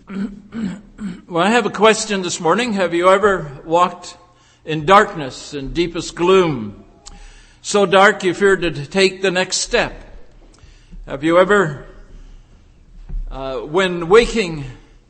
Well, I have a question this morning. Have you ever walked in darkness and deepest gloom? So dark you feared to take the next step. Have you ever, when waking,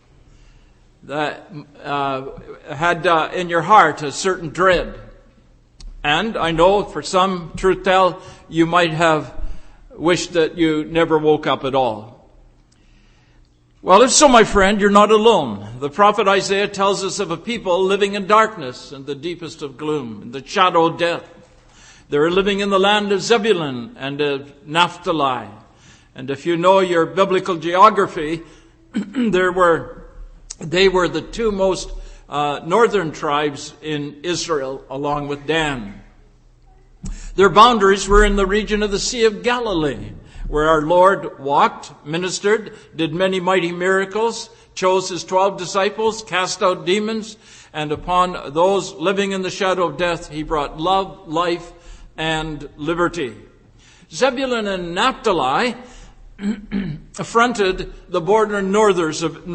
had in your heart a certain dread? And I know for some, truth tell, you might have wished that you never woke up at all. Well, if so, my friend, you're not alone. The prophet Isaiah tells us of a people living in darkness and the deepest of gloom, in the shadow of death. They're living in the land of Zebulun and of Naphtali. And if you know your biblical geography, they were the two most northern tribes in Israel, along with Dan. Their boundaries were in the region of the Sea of Galilee, where our Lord walked, ministered, did many mighty miracles, chose his 12 disciples, cast out demons, and upon those living in the shadow of death, he brought love, life, and liberty. Zebulun and Naphtali fronted the borders of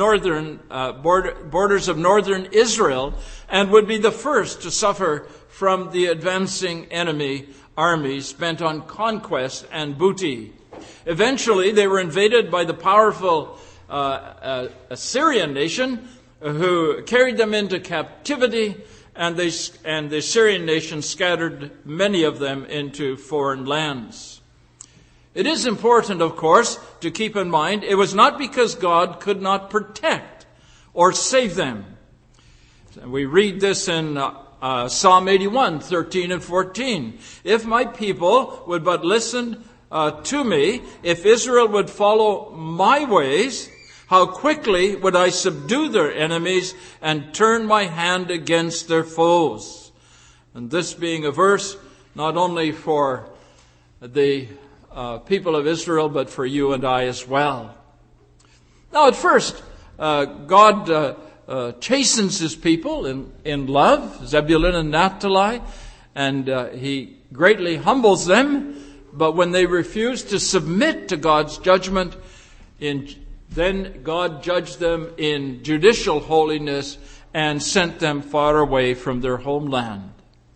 northern Israel and would be the first to suffer from the advancing enemy armies bent on conquest and booty. Eventually, they were invaded by the powerful Assyrian nation, who carried them into captivity, and the Assyrian nation scattered many of them into foreign lands. It is important, of course, to keep in mind, it was not because God could not protect or save them. We read this in Psalm 81, 13 and 14. If my people would but listen to me, if Israel would follow my ways, how quickly would I subdue their enemies and turn my hand against their foes. And this being a verse not only for the people of Israel, but for you and I as well. Now at first, God chastens his people in love, Zebulun and Naphtali, and he greatly humbles them. But when they refused to submit to God's judgment, then God judged them in judicial holiness and sent them far away from their homeland.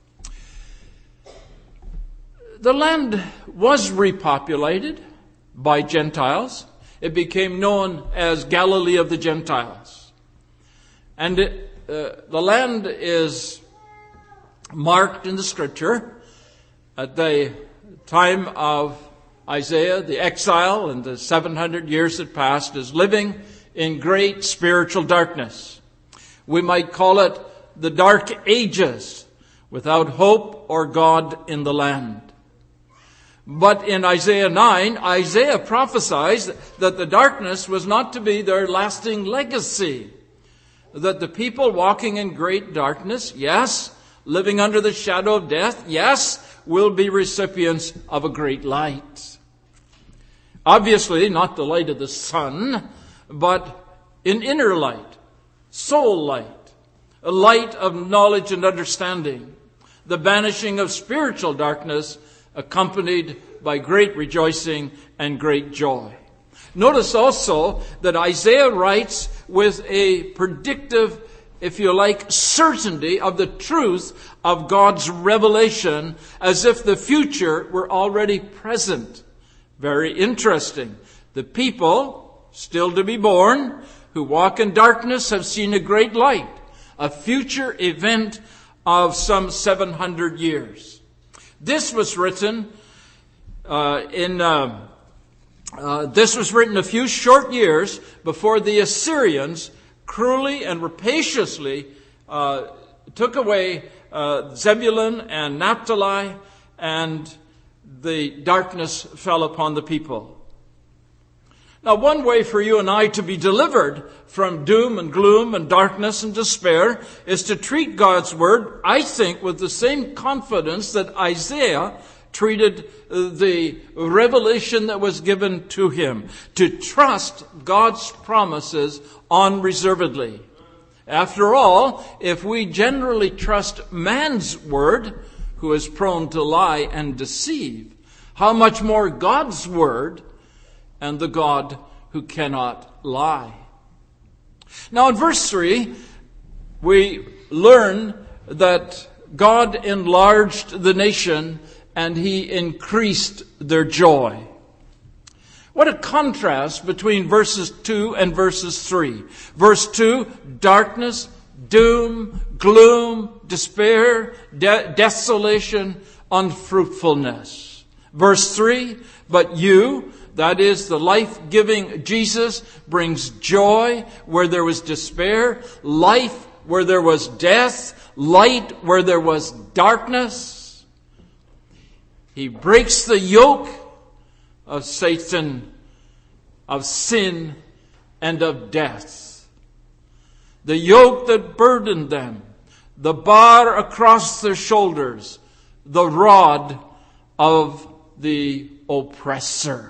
The land was repopulated by Gentiles. It became known as Galilee of the Gentiles. And the land is marked in the Scripture at the time of Isaiah, the exile, and the 700 years that passed, is living in great spiritual darkness. We might call it the Dark Ages, without hope or God in the land. But in Isaiah 9, Isaiah prophesies that the darkness was not to be their lasting legacy. That the people walking in great darkness, yes, living under the shadow of death, yes, will be recipients of a great light. Obviously, not the light of the sun, but an inner light, soul light, a light of knowledge and understanding, the banishing of spiritual darkness, accompanied by great rejoicing and great joy. Notice also that Isaiah writes with a predictive, if you like, certainty of the truth of God's revelation, as if the future were already present. Very interesting. The people, still to be born, who walk in darkness have seen a great light, a future event of some 700 years. This was written This was written a few short years before the Assyrians cruelly and rapaciously took away Zebulun and Naphtali, and the darkness fell upon the people. Now, one way for you and I to be delivered from doom and gloom and darkness and despair is to treat God's word, I think, with the same confidence that Isaiah treated the revelation that was given to him, to trust God's promises unreservedly. After all, if we generally trust man's word, who is prone to lie and deceive, how much more God's word and the God who cannot lie. Now in verse 3, we learn that God enlarged the nation and He increased their joy. What a contrast between verses 2 and verses 3. Verse 2, darkness, doom, gloom, despair, desolation, unfruitfulness. Verse 3, but you, that is the life-giving Jesus, brings joy where there was despair, life where there was death, light where there was darkness. He breaks the yoke of Satan, of sin, and of death. The yoke that burdened them, the bar across their shoulders, the rod of the oppressor.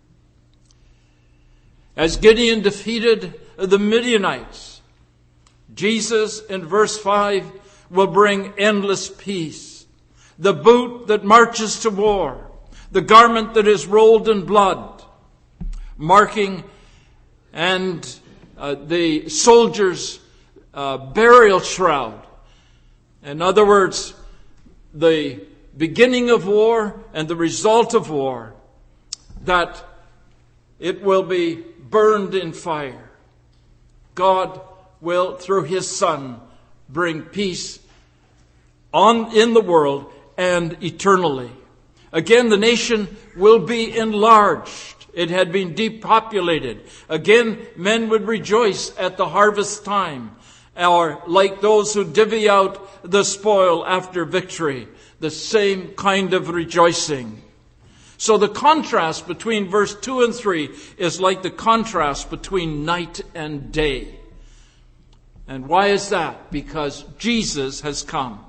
As Gideon defeated the Midianites, Jesus in verse 5 will bring endless peace. The boot that marches to war, the garment that is rolled in blood, marking and the soldier's burial shroud. In other words, the beginning of war and the result of war, that it will be burned in fire. God will, through His Son, bring peace in the world and eternally. Again, the nation will be enlarged. It had been depopulated. Again, men would rejoice at the harvest time, or like those who divvy out the spoil after victory, the same kind of rejoicing. So the contrast between verse 2 and 3 is like the contrast between night and day. And why is that? Because Jesus has come.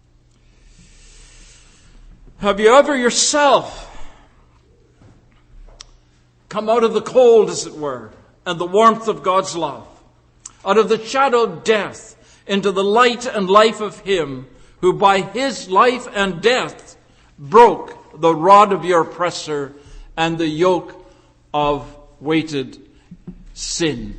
Have you ever yourself come out of the cold, as it were, and the warmth of God's love, out of the shadow of death into the light and life of Him who by His life and death broke the rod of your oppressor and the yoke of weighted sin?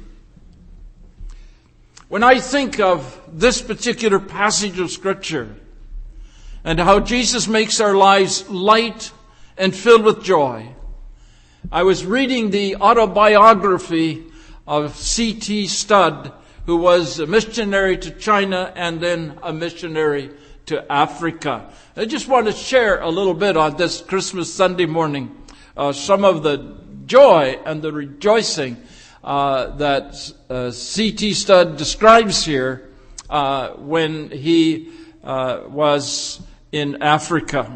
When I think of this particular passage of Scripture and how Jesus makes our lives light and filled with joy, I was reading the autobiography of C.T. Studd, who was a missionary to China and then a missionary to Africa. I just want to share a little bit on this Christmas Sunday morning, some of the joy and the rejoicing that C.T. Studd describes here when he was in Africa.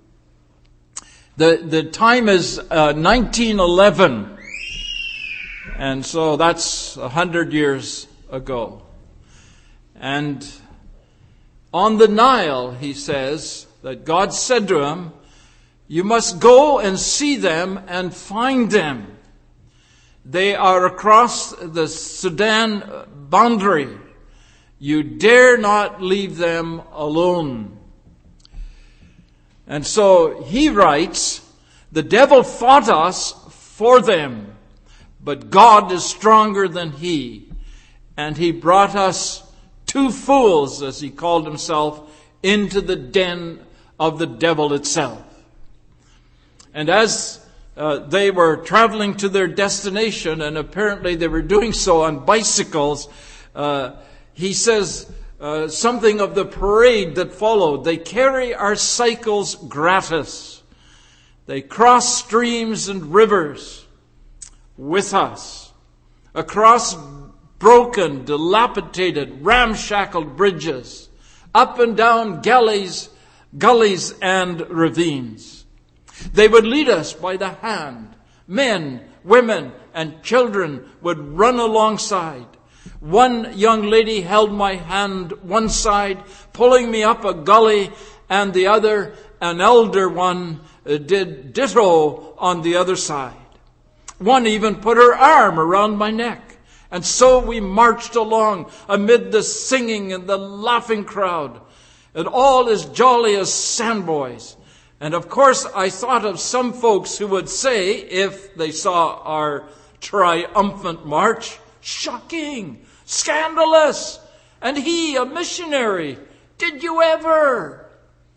The time is 1911, and so that's 100 years ago. And on the Nile, he says, that God said to him, "You must go and see them and find them. They are across the Sudan boundary. You dare not leave them alone." And so he writes, "The devil fought us for them, but God is stronger than he. And he brought us, two fools," as he called himself, "into the den of the devil itself." And as they were traveling to their destination, and apparently they were doing so on bicycles, he says something of the parade that followed. "They carry our cycles gratis. They cross streams and rivers with us, across broken, dilapidated, ramshackled bridges, up and down gullies and ravines. They would lead us by the hand. Men, women, and children would run alongside. One young lady held my hand one side, pulling me up a gully, and the other, an elder one, did ditto on the other side. One even put her arm around my neck. And so we marched along amid the singing and the laughing crowd, and all as jolly as sandboys. And of course, I thought of some folks who would say, if they saw our triumphant march, Shocking, scandalous. And he, a missionary, did you ever?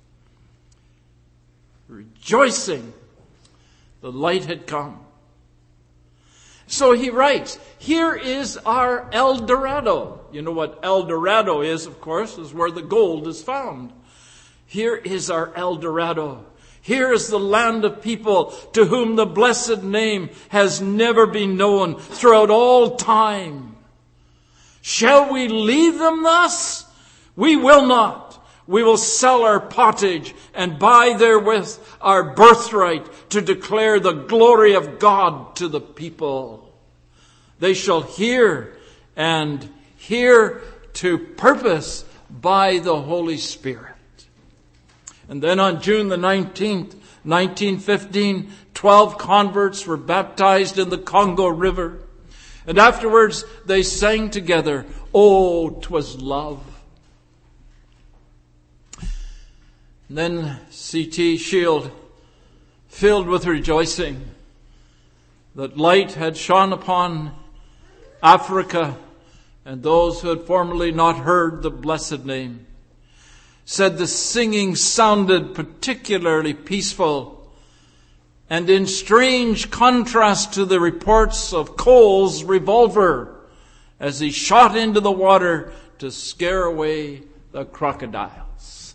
Rejoicing, the light had come. So he writes, here is our El Dorado. You know what El Dorado is, of course, is where the gold is found. Here is our El Dorado. Here is the land of people to whom the blessed name has never been known throughout all time. Shall we leave them thus? We will not. We will sell our pottage and buy therewith our birthright to declare the glory of God to the people. They shall hear and hear to purpose by the Holy Spirit. And then on June the 19th, 1915, 12 converts were baptized in the Congo River. And afterwards they sang together, "Oh, 'twas love." And then C.T. Shield, filled with rejoicing that light had shone upon Africa and those who had formerly not heard the blessed name, said the singing sounded particularly peaceful and in strange contrast to the reports of Cole's revolver as he shot into the water to scare away the crocodiles.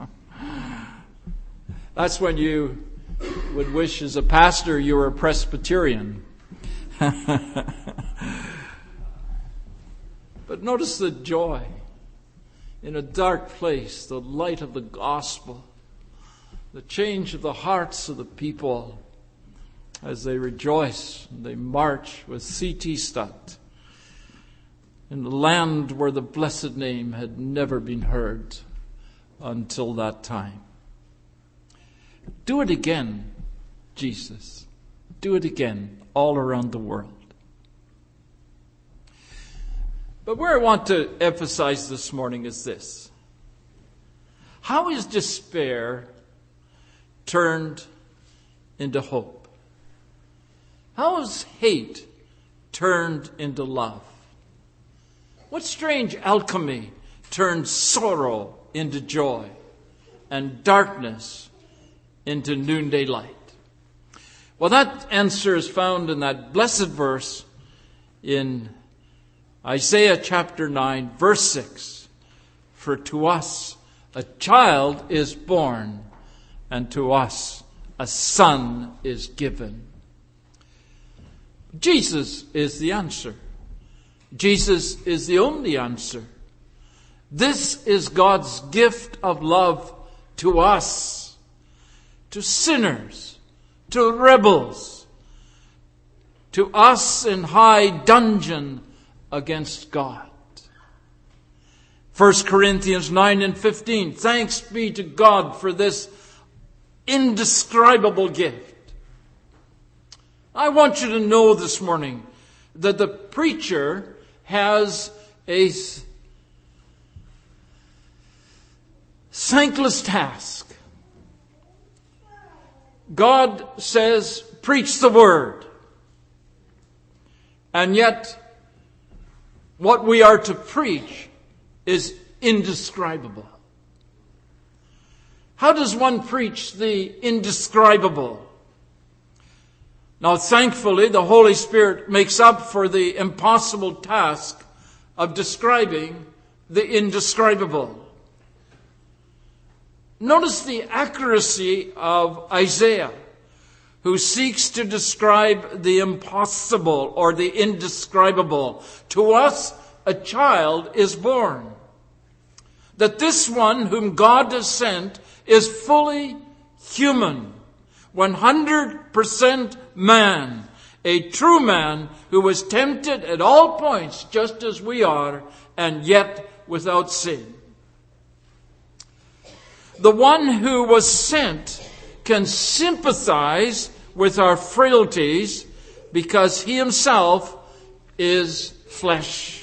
That's when you would wish as a pastor you were a Presbyterian. But notice the joy. In a dark place, the light of the gospel, the change of the hearts of the people as they rejoice and they march with C.T. Stutt in the land where the blessed name had never been heard until that time. Do it again, Jesus. Do it again all around the world. But where I want to emphasize this morning is this. How is despair turned into hope? How is hate turned into love? What strange alchemy turns sorrow into joy and darkness into noonday light? Well, that answer is found in that blessed verse in Isaiah chapter 9, verse 6. For to us a child is born, and to us a son is given. Jesus is the answer. Jesus is the only answer. This is God's gift of love to us, to sinners, to rebels, to us in high dudgeon against God. 1 Corinthians 9 and 15. Thanks be to God for this indescribable gift. I want you to know this morning that the preacher has a thankless task. God says, preach the word. And yet, what we are to preach is indescribable. How does one preach the indescribable? Now, thankfully, the Holy Spirit makes up for the impossible task of describing the indescribable. Notice the accuracy of Isaiah, who seeks to describe the impossible or the indescribable. To us, a child is born. That this one whom God has sent is fully human, 100% man, a true man who was tempted at all points just as we are, and yet without sin. The one who was sent can sympathize with our frailties because he himself is flesh.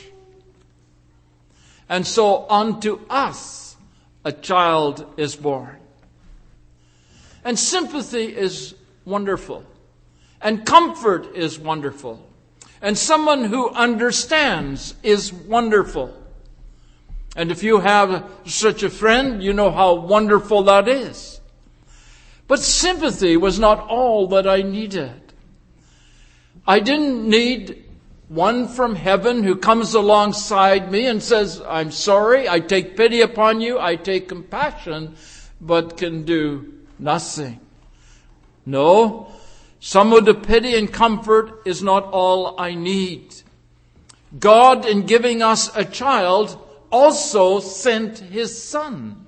And so unto us a child is born. And sympathy is wonderful. And comfort is wonderful. And someone who understands is wonderful. And if you have such a friend, you know how wonderful that is. But sympathy was not all that I needed. I didn't need one from heaven who comes alongside me and says, I'm sorry, I take pity upon you, I take compassion, but can do nothing. No, someone to pity and comfort is not all I need. God, in giving us a child, also sent His Son.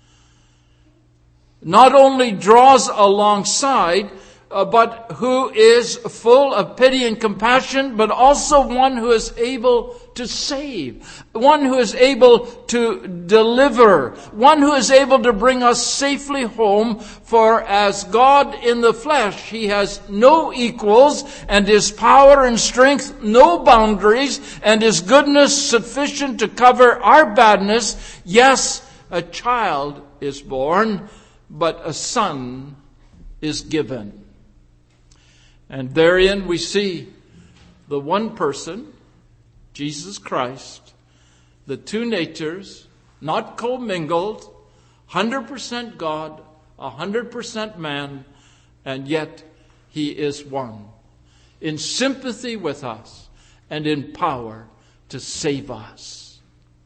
Not only draws alongside, but who is full of pity and compassion, but also one who is able to save, one who is able to deliver, one who is able to bring us safely home. For as God in the flesh, He has no equals, and His power and strength no boundaries, and His goodness sufficient to cover our badness. Yes, a child is born, but a son is given. And therein we see the one person, Jesus Christ, the two natures, not commingled, 100% God, 100% man, and yet He is one, in sympathy with us and in power to save us.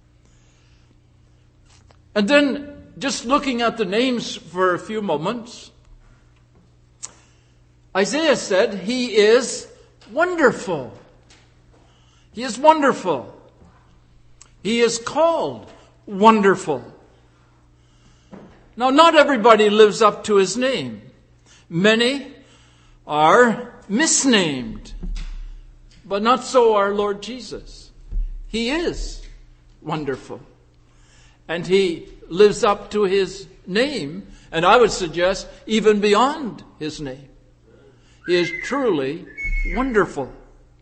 And then, just looking at the names for a few moments, Isaiah said, He is wonderful. He is wonderful. He is called wonderful. Now, not everybody lives up to His name. Many are misnamed, but not so our Lord Jesus. He is wonderful. And He lives up to His name, and I would suggest even beyond His name. He is truly wonderful.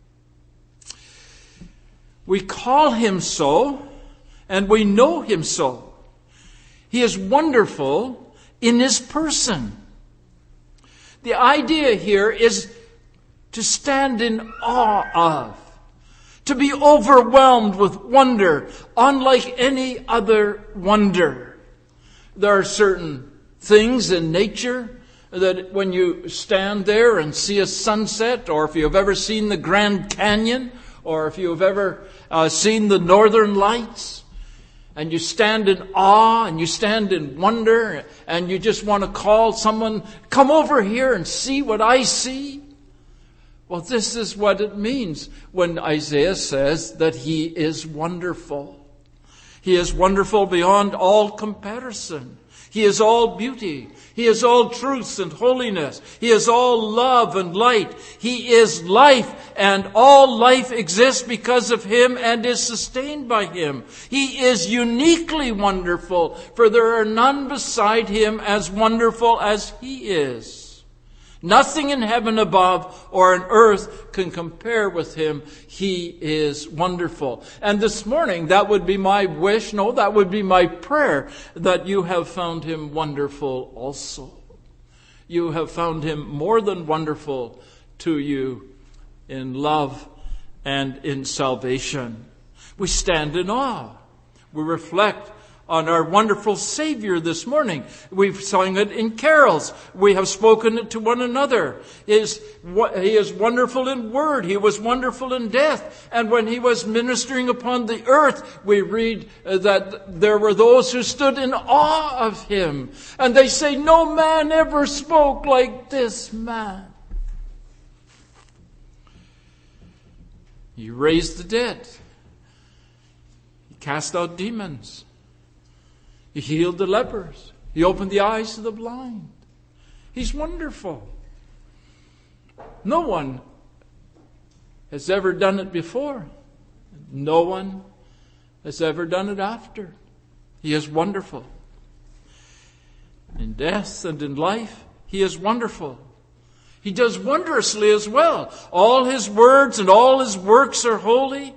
We call Him so, and we know Him so. He is wonderful in His person. The idea here is to stand in awe of, to be overwhelmed with wonder, unlike any other wonder. There are certain things in nature that when you stand there and see a sunset, or if you've ever seen the Grand Canyon, or if you've ever seen the Northern Lights, and you stand in awe and you stand in wonder, and you just want to call someone, come over here and see what I see. Well, this is what it means when Isaiah says that He is wonderful. He is wonderful beyond all comparison. He is all beauty. He is all truth and holiness. He is all love and light. He is life, and all life exists because of Him and is sustained by Him. He is uniquely wonderful, for there are none beside Him as wonderful as He is. Nothing in heaven above or on earth can compare with Him. He is wonderful. And this morning, that would be my wish, no, that would be my prayer, that you have found Him wonderful also. You have found Him more than wonderful to you in love and in salvation. We stand in awe. We reflect on our wonderful Savior this morning. We've sung it in carols. We have spoken it to one another. He is wonderful in word. He was wonderful in death. And when He was ministering upon the earth, we read that there were those who stood in awe of Him. And they say, no man ever spoke like this man. He raised the dead. He cast out demons. He healed the lepers. He opened the eyes of the blind. He's wonderful. No one has ever done it before. No one has ever done it after. He is wonderful. In death and in life, He is wonderful. He does wondrously as well. All His words and all His works are holy.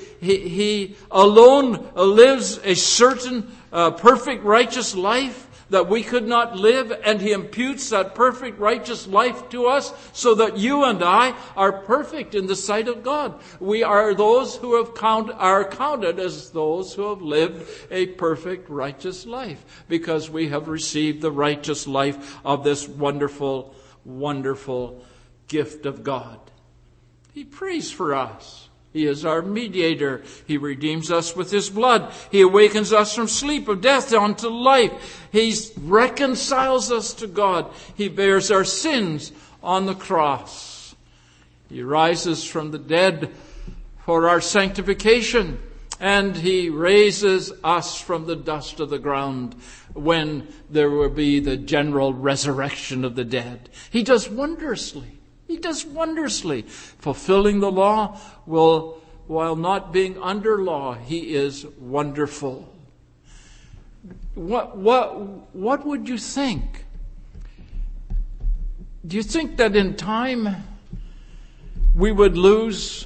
He alone lives a certain perfect righteous life that we could not live, and He imputes that perfect righteous life to us so that you and I are perfect in the sight of God. We are those who are counted as those who have lived a perfect righteous life because we have received the righteous life of this wonderful, wonderful gift of God. He prays for us. He is our mediator. He redeems us with His blood. He awakens us from sleep of death unto life. He reconciles us to God. He bears our sins on the cross. He rises from the dead for our sanctification. And He raises us from the dust of the ground when there will be the general resurrection of the dead. He does wondrously. He does wondrously. Fulfilling the law while not being under law, He is wonderful. What would you think? Do you think that in time we would lose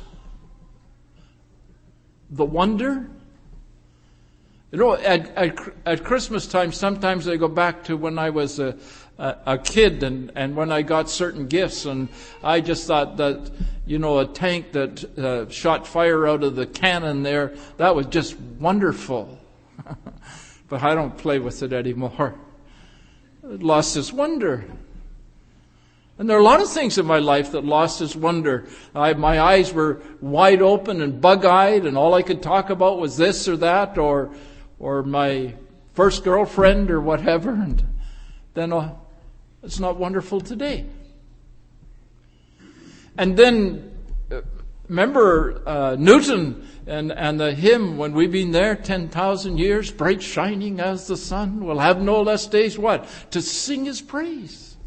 the wonder? You know, at Christmas time, sometimes I go back to when I was a kid and when I got certain gifts, and I just thought that, you know, a tank that shot fire out of the cannon there, that was just wonderful. But I don't play with it anymore. It lost its wonder. And there are a lot of things in my life that lost its wonder. My eyes were wide open and bug-eyed, and all I could talk about was this or that, or my first girlfriend or whatever. And then it's not wonderful today. And then remember Newton and the hymn, when we've been there 10,000 years, bright shining as the sun, we'll have no less days what? To sing His praise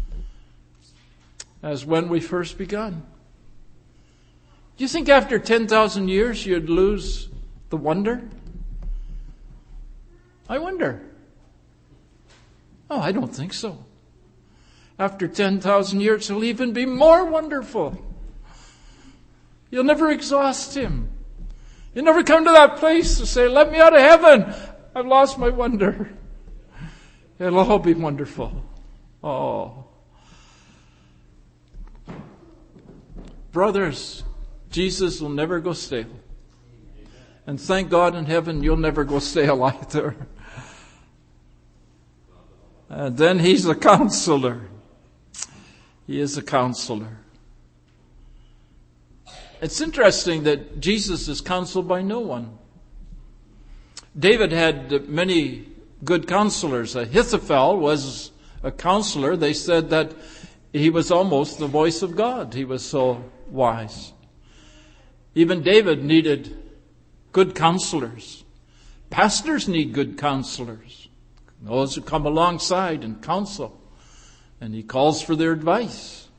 as when we first begun. Do you think after 10,000 years you'd lose the wonder? I wonder. Oh, I don't think so. After 10,000 years, He'll even be more wonderful. You'll never exhaust Him. You'll never come to that place to say, let me out of heaven. I've lost my wonder. It'll all be wonderful. Oh. Brothers, Jesus will never go stale. And thank God in heaven, you'll never go stale either. And then He's a counselor. He is a counselor. It's interesting that Jesus is counseled by no one. David had many good counselors. Ahithophel was a counselor. They said that he was almost the voice of God. He was so wise. Even David needed good counselors. Pastors need good counselors. Those who come alongside and counsel. And he calls for their advice.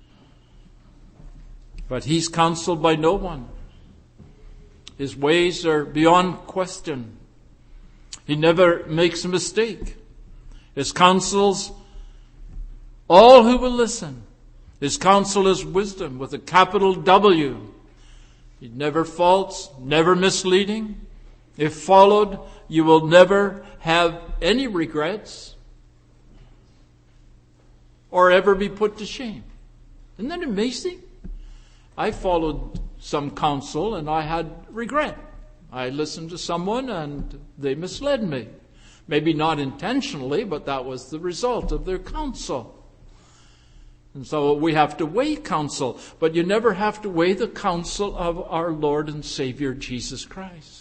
But he's counseled by no one. His ways are beyond question. He never makes a mistake. His counsels, all who will listen. His counsel is wisdom with a capital W. He never faults, never misleading. If followed, you will never have any regrets or ever be put to shame. Isn't that amazing? I followed some counsel and I had regret. I listened to someone and they misled me. Maybe not intentionally, but that was the result of their counsel. And so we have to weigh counsel, but you never have to weigh the counsel of our Lord and Savior Jesus Christ.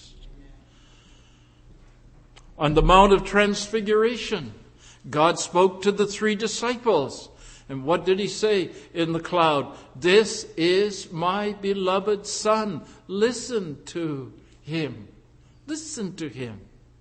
On the Mount of Transfiguration, God spoke to the 3 disciples. And what did He say in the cloud? This is my beloved Son. Listen to Him. Listen to Him.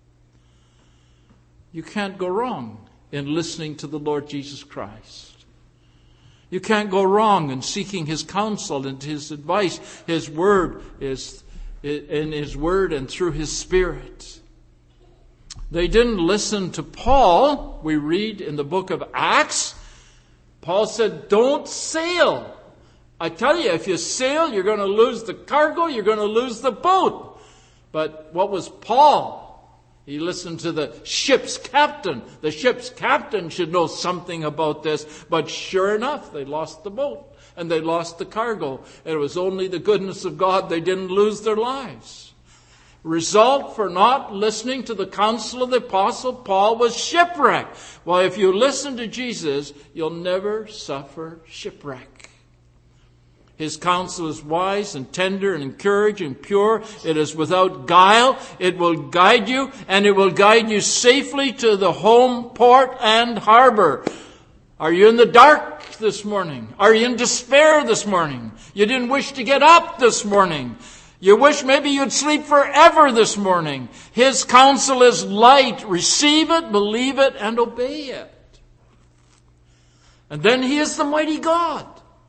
You can't go wrong in listening to the Lord Jesus Christ. You can't go wrong in seeking His counsel and His advice. His word is in His word and through His Spirit. They didn't listen to Paul. We read in the book of Acts, Paul said, don't sail. I tell you, if you sail, you're going to lose the cargo, you're going to lose the boat. But what was Paul? He listened to the ship's captain. The ship's captain should know something about this. But sure enough, they lost the boat and they lost the cargo. And it was only the goodness of God they didn't lose their lives. Result for not listening to the counsel of the Apostle Paul was shipwreck. Well, if you listen to Jesus, you'll never suffer shipwreck. His counsel is wise and tender and encouraging and pure. It is without guile. It will guide you, and it will guide you safely to the home port and harbor. Are you in the dark this morning? Are you in despair this morning? You didn't wish to get up this morning. You wish maybe you'd sleep forever this morning. His counsel is light. Receive it, believe it, and obey it. And then He is the mighty God.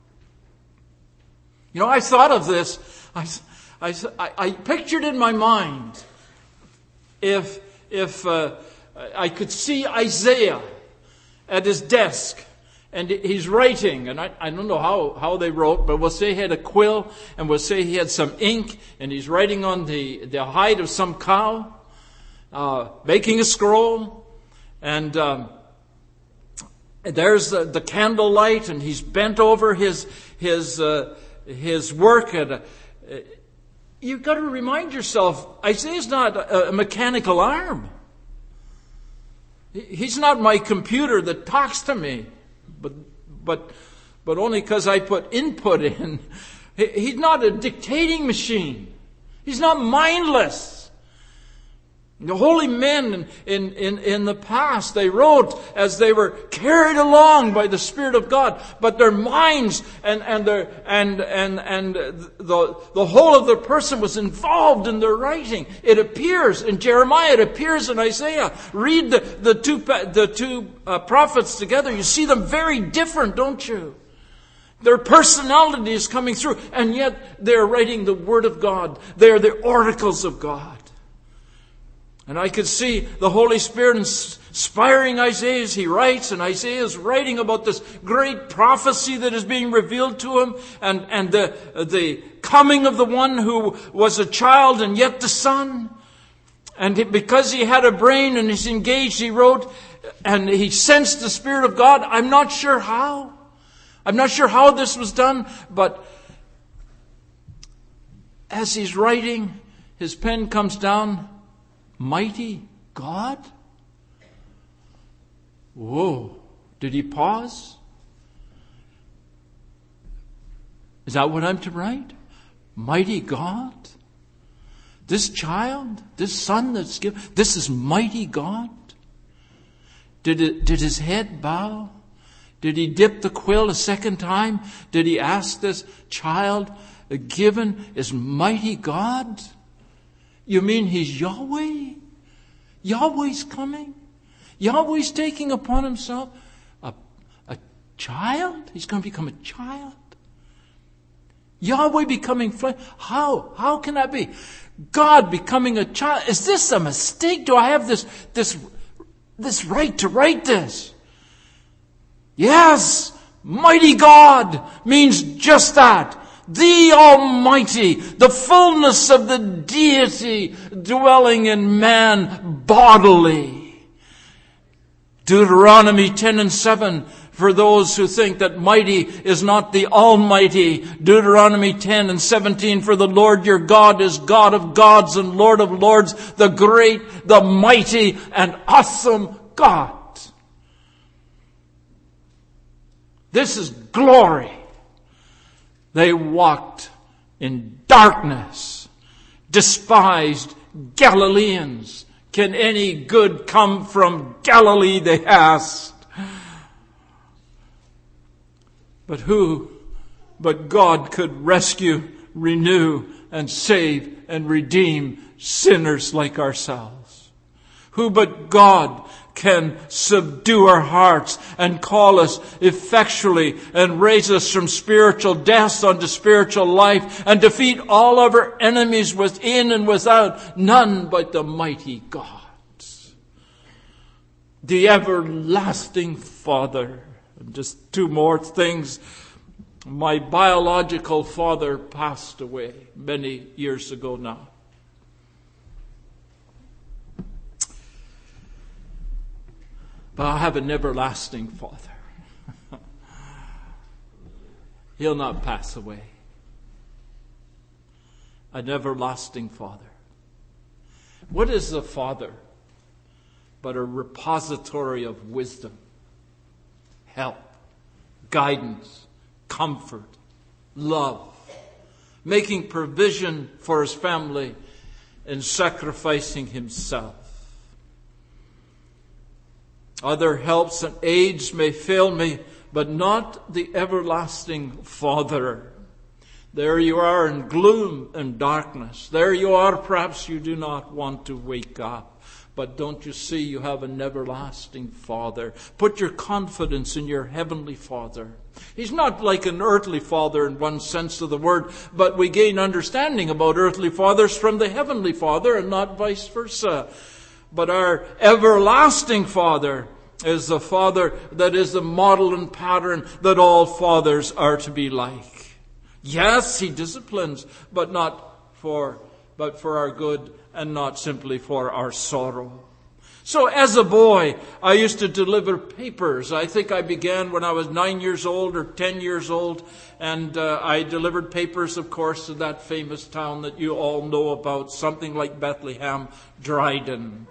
You know, I thought of this. I pictured in my mind if I could see Isaiah at his desk and he's writing, and I don't know how they wrote, but we'll say he had a quill, and we'll say he had some ink, and he's writing on the hide of some cow, making a scroll, and there's the candlelight, and he's bent over his work. You've got to remind yourself, Isaiah's not a mechanical arm. He's not my computer that talks to me, but only because I put input in. He's not a dictating machine. He's not mindless. The holy men in the past, they wrote as they were carried along by the Spirit of God, but their minds and the whole of their person was involved in their writing. It appears in Jeremiah, it appears in Isaiah. Read the two prophets together. You see them very different, don't you? Their personality is coming through, and yet they're writing the Word of God. They're the oracles of God. And I could see the Holy Spirit inspiring Isaiah as he writes, and Isaiah is writing about this great prophecy that is being revealed to him, and the coming of the one who was a child and yet the Son. And because he had a brain and he's engaged, he wrote, and he sensed the Spirit of God. I'm not sure how. I'm not sure how this was done, but as he's writing, his pen comes down. Mighty God? Whoa. Did he pause? Is that what I'm to write? Mighty God? This child? This son that's given? This is mighty God? Did his head bow? Did he dip the quill a second time? Did he ask this child given is mighty God? You mean He's Yahweh? Yahweh's coming? Yahweh's taking upon Himself a child? He's going to become a child? Yahweh becoming flesh? How can that be? God becoming a child? Is this a mistake? Do I have this right to write this? Yes! Mighty God means just that. The Almighty, the fullness of the deity dwelling in man bodily. Deuteronomy 10:7, for those who think that mighty is not the Almighty. Deuteronomy 10:17, for the Lord your God is God of gods and Lord of lords, the great, the mighty, and awesome God. This is glory. They walked in darkness, despised Galileans. Can any good come from Galilee, they asked. But who but God could rescue, renew, and save and redeem sinners like ourselves? Who but God can subdue our hearts and call us effectually and raise us from spiritual death unto spiritual life and defeat all of our enemies within and without? None but the mighty God, the everlasting Father. And just two more things. My biological father passed away many years ago now. But I have an everlasting Father. He'll not pass away. An everlasting Father. What is the Father but a repository of wisdom, help, guidance, comfort, love, making provision for his family and sacrificing himself? Other helps and aids may fail me, but not the everlasting Father. There you are in gloom and darkness. There you are, perhaps you do not want to wake up. But don't you see you have an everlasting Father? Put your confidence in your heavenly Father. He's not like an earthly father in one sense of the word, but we gain understanding about earthly fathers from the heavenly Father and not vice versa. But our everlasting Father is the Father that is the model and pattern that all fathers are to be like. Yes, he disciplines, but for our good and not simply for our sorrow. So as a boy, I used to deliver papers. I think I began when I was 9 years old or 10 years old. And I delivered papers, of course, to that famous town that you all know about, something like Bethlehem, Dryden.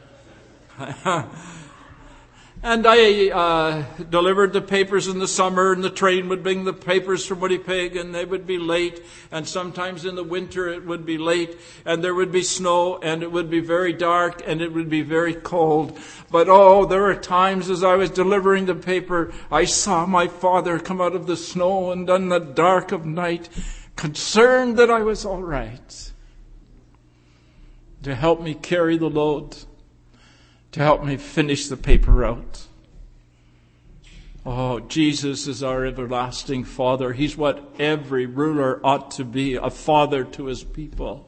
And I delivered the papers in the summer, and the train would bring the papers from Winnipeg, and they would be late. And sometimes in the winter it would be late, and there would be snow, and it would be very dark, and it would be very cold. But there were times as I was delivering the paper, I saw my father come out of the snow and in the dark of night, concerned that I was all right, to help me carry the load, to help me finish the paper out. Oh, Jesus is our everlasting Father. He's what every ruler ought to be, a father to his people.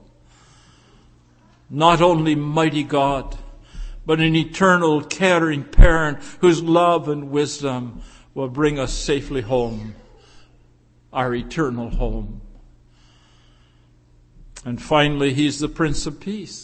Not only mighty God, but an eternal, caring parent whose love and wisdom will bring us safely home, our eternal home. And finally, he's the Prince of Peace.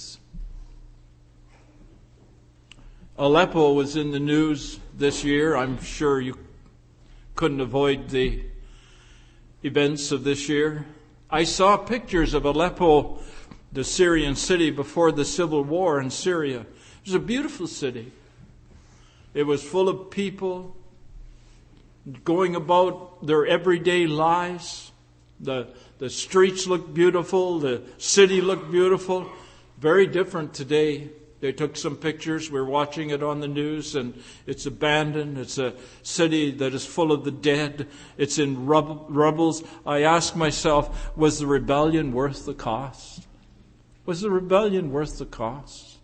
Aleppo was in the news this year. I'm sure you couldn't avoid the events of this year. I saw pictures of Aleppo, the Syrian city before the civil war in Syria. It was a beautiful city. It was full of people going about their everyday lives. The streets looked beautiful. The city looked beautiful. Very different today. They took some pictures. We're watching it on the news, and it's abandoned. It's a city that is full of the dead. It's in rubbles. I ask myself, was the rebellion worth the cost? Was the rebellion worth the cost?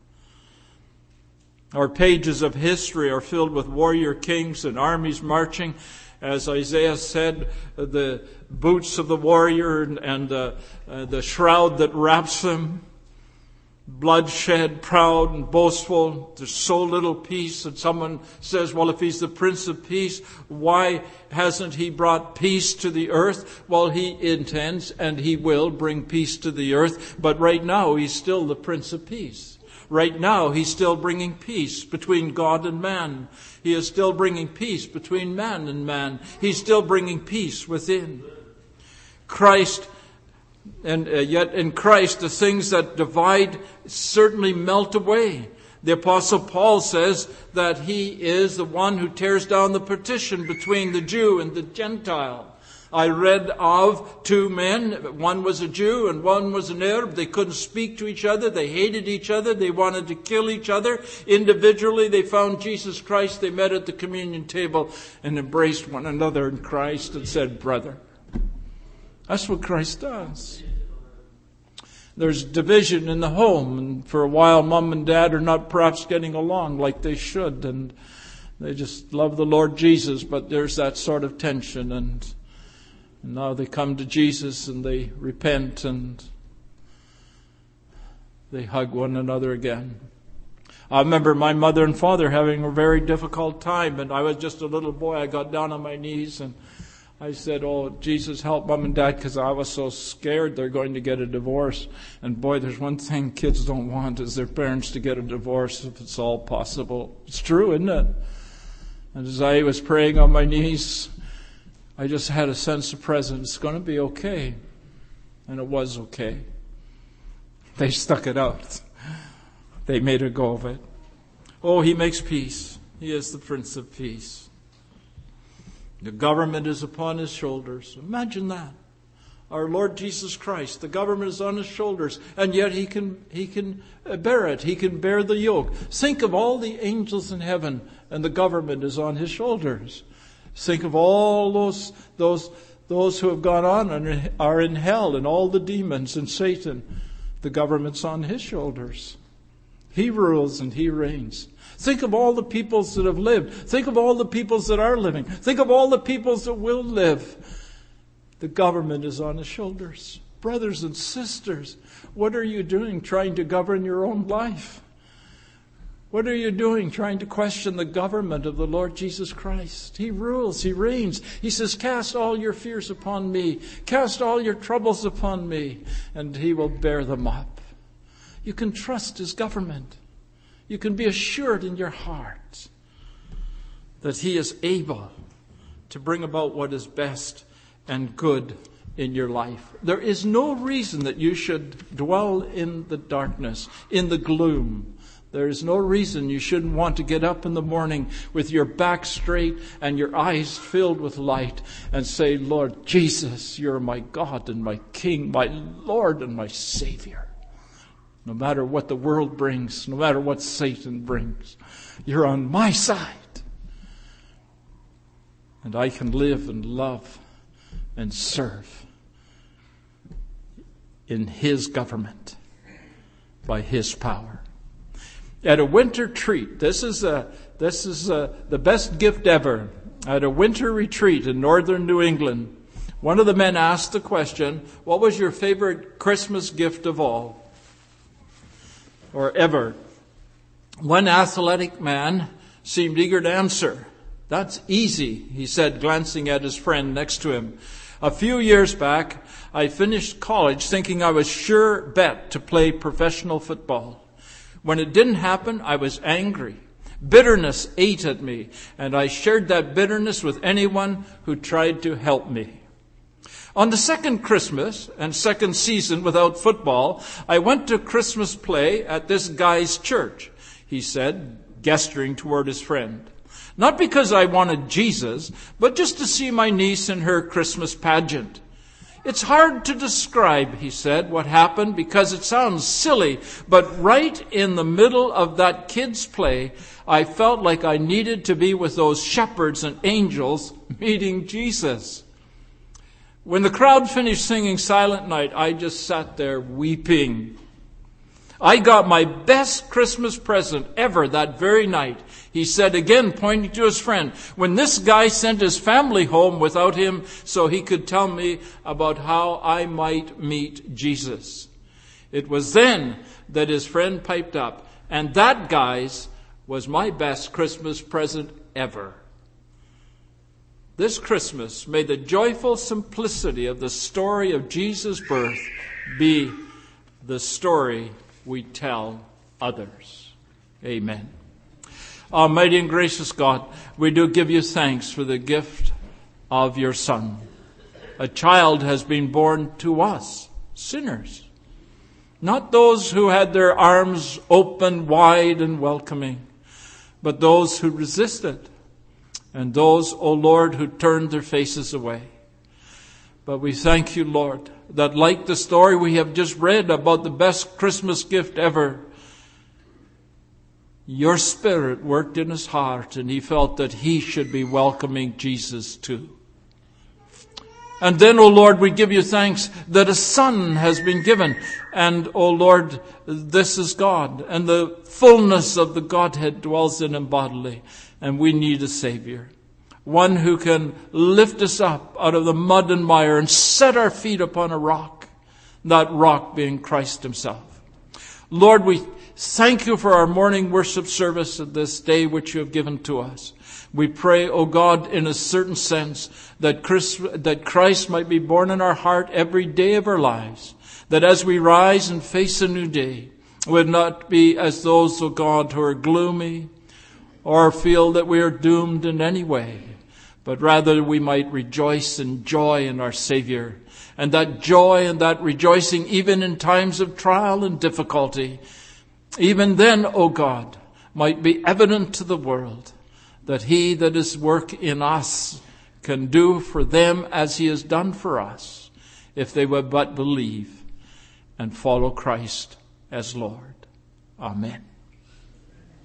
Our pages of history are filled with warrior kings and armies marching. As Isaiah said, the boots of the warrior and the shroud that wraps him. Bloodshed, proud and boastful. There's so little peace. And someone says, well, if he's the Prince of Peace, why hasn't he brought peace to the earth? Well, he intends and he will bring peace to the earth. But right now, he's still the Prince of Peace. Right now, he's still bringing peace between God and man. He is still bringing peace between man and man. He's still bringing peace within. Christ, and yet in Christ, the things that divide certainly melt away. The Apostle Paul says that he is the one who tears down the partition between the Jew and the Gentile. I read of two men. One was a Jew and one was an Arab. They couldn't speak to each other. They hated each other. They wanted to kill each other. Individually, they found Jesus Christ. They met at the communion table and embraced one another in Christ and said, brother. That's what Christ does. There's division in the home, and for a while mom and dad are not perhaps getting along like they should, and they just love the Lord Jesus, but there's that sort of tension, and now they come to Jesus and they repent and they hug one another again. I remember my mother and father having a very difficult time, and I was just a little boy. I got down on my knees and I said, oh, Jesus, help Mom and Dad, because I was so scared they're going to get a divorce. And boy, there's one thing kids don't want is their parents to get a divorce if it's all possible. It's true, isn't it? And as I was praying on my knees, I just had a sense of presence. It's going to be okay. And it was okay. They stuck it out. They made a go of it. Oh, He makes peace. He is the Prince of Peace. The government is upon His shoulders. Imagine that. Our Lord Jesus Christ, the government is on His shoulders, and yet He can bear it. He can bear the yoke. Think of all the angels in heaven, and the government is on His shoulders. Think of all those who have gone on and are in hell, and all the demons and Satan. The government's on His shoulders. He rules and He reigns. Think of all the peoples that have lived. Think of all the peoples that are living. Think of all the peoples that will live. The government is on His shoulders. Brothers and sisters, what are you doing trying to govern your own life? What are you doing trying to question the government of the Lord Jesus Christ? He rules. He reigns. He says, cast all your fears upon me. Cast all your troubles upon me, and He will bear them up. You can trust His government. You can be assured in your heart that He is able to bring about what is best and good in your life. There is no reason that you should dwell in the darkness, in the gloom. There is no reason you shouldn't want to get up in the morning with your back straight and your eyes filled with light and say, Lord Jesus, You're my God and my King, my Lord and my Savior. No matter what the world brings, no matter what Satan brings, You're on my side. And I can live and love and serve in His government by His power. At a winter treat, this is the best gift ever. At a winter retreat in northern New England, one of the men asked the question, what was your favorite Christmas gift of all? Or ever? One athletic man seemed eager to answer. That's easy, he said, glancing at his friend next to him. A few years back, I finished college thinking I was sure bet to play professional football. When it didn't happen, I was angry. Bitterness ate at me, and I shared that bitterness with anyone who tried to help me. On the second Christmas and second season without football, I went to a Christmas play at this guy's church, he said, gesturing toward his friend. Not because I wanted Jesus, but just to see my niece in her Christmas pageant. It's hard to describe, he said, what happened because it sounds silly, but right in the middle of that kid's play, I felt like I needed to be with those shepherds and angels meeting Jesus. When the crowd finished singing Silent Night, I just sat there weeping. I got my best Christmas present ever that very night. He said again, pointing to his friend, when this guy sent his family home without him so he could tell me about how I might meet Jesus. It was then that his friend piped up, and that guy's was my best Christmas present ever. This Christmas, may the joyful simplicity of the story of Jesus' birth be the story we tell others. Amen. Almighty and gracious God, we do give You thanks for the gift of Your Son. A child has been born to us, sinners. Not those who had their arms open wide and welcoming, but those who resisted. And those, O Lord, who turned their faces away. But we thank You, Lord, that like the story we have just read about the best Christmas gift ever, Your Spirit worked in his heart and he felt that he should be welcoming Jesus too. And then, O Lord, we give You thanks that a Son has been given. And, O Lord, this is God. And the fullness of the Godhead dwells in Him bodily. And we need a Savior. One who can lift us up out of the mud and mire and set our feet upon a rock. That rock being Christ Himself. Lord, we thank You for our morning worship service of this day which You have given to us. We pray, O God, in a certain sense, that Christ might be born in our heart every day of our lives. That as we rise and face a new day, we would not be as those, O God, who are gloomy or feel that we are doomed in any way, but rather we might rejoice in joy in our Savior. And that joy and that rejoicing, even in times of trial and difficulty, even then, O God, might be evident to the world that he that is work in us can do for them as he has done for us, if they would but believe and follow Christ as Lord. Amen.